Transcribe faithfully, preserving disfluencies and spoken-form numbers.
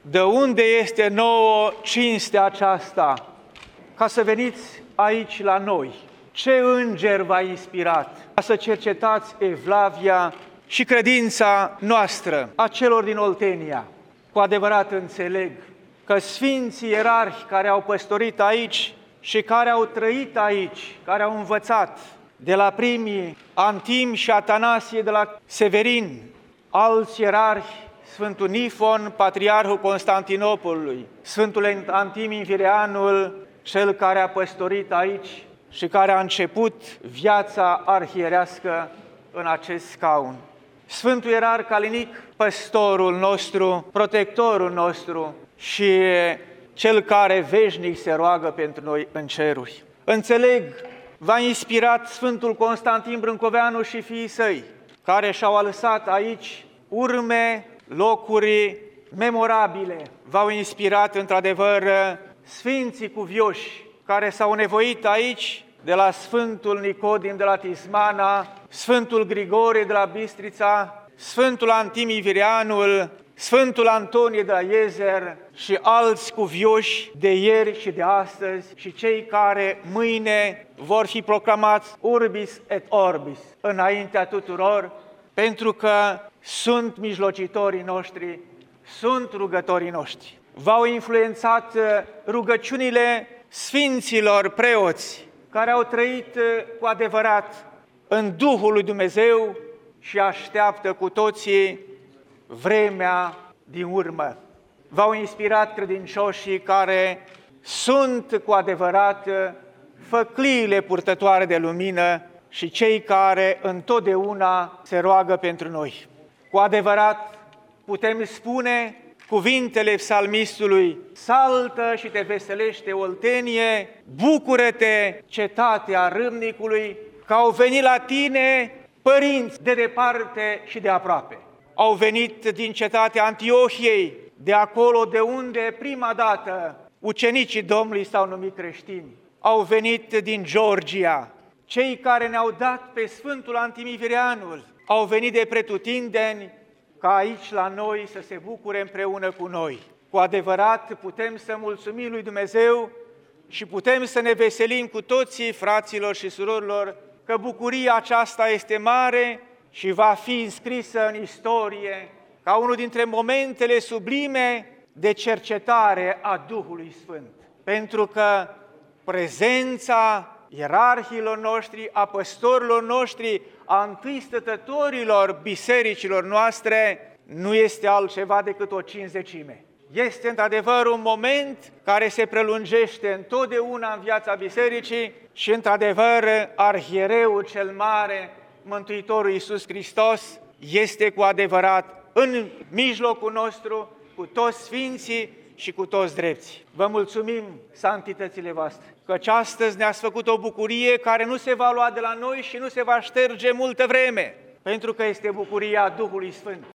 De unde este nouă cinstea aceasta ca să veniți aici la noi? Ce înger v-a inspirat ca să cercetați evlavia și credința noastră a celor din Oltenia? Cu adevărat înțeleg că sfinții ierarhi care au păstorit aici și care au trăit aici, care au învățat de la primii Antim și Atanasie de la Severin, alți ierarhi, Sfântul Nifon, Patriarhul Constantinopolului, Sfântul Antim Invireanul, cel care a păstorit aici și care a început viața arhierească în acest scaun. Sfântul Ierarh Calinic, păstorul nostru, protectorul nostru și cel care veșnic se roagă pentru noi în ceruri. Înțeleg, v-a inspirat Sfântul Constantin Brâncoveanu și fiii săi, care și-au lăsat aici urme, locuri memorabile. V-au inspirat într-adevăr sfinții cuvioși care s-au nevoit aici, de la Sfântul Nicodim de la Tismana, Sfântul Grigorie de la Bistrița, Sfântul Antim Invireanul, Sfântul Antonie de la Iezer și alți cuvioși de ieri și de astăzi și cei care mâine vor fi proclamați urbis et orbis înaintea tuturor, pentru că sunt mijlocitorii noștri, sunt rugătorii noștri. V-au influențat rugăciunile sfinților preoți care au trăit cu adevărat în Duhul lui Dumnezeu și așteaptă cu toții vremea din urmă. V-au inspirat credincioșii care sunt cu adevărat făcliile purtătoare de lumină și cei care întotdeauna se roagă pentru noi. Cu adevărat putem spune cuvintele psalmistului: saltă și te veselește, Oltenie, bucură-te, cetatea râmnicului, că au venit la tine părinți de departe și de aproape. Au venit din cetatea Antiohiei, de acolo de unde prima dată ucenicii Domnului s-au numit creștini. Au venit din Georgia, cei care ne-au dat pe Sfântul Antim Invireanul, au venit de pretutindeni ca aici la noi să se bucure împreună cu noi. Cu adevărat putem să mulțumim lui Dumnezeu și putem să ne veselim cu toții, fraților și surorilor, că bucuria aceasta este mare și va fi înscrisă în istorie ca unul dintre momentele sublime de cercetare a Duhului Sfânt. Pentru că prezența ierarhilor noștri, a păstorilor noștri, a întâi stătătorilor bisericilor noastre, nu este altceva decât o cinzecime. Este într-adevăr un moment care se prelungește întotdeauna în viața bisericii și într-adevăr arhiereul cel mare, Mântuitorul Iisus Hristos, este cu adevărat în mijlocul nostru, cu toți sfinții și cu toți drepții. Vă mulțumim, santitățile voastre, căci astăzi ne-ați făcut o bucurie care nu se va lua de la noi și nu se va șterge multă vreme, pentru că este bucuria Duhului Sfânt.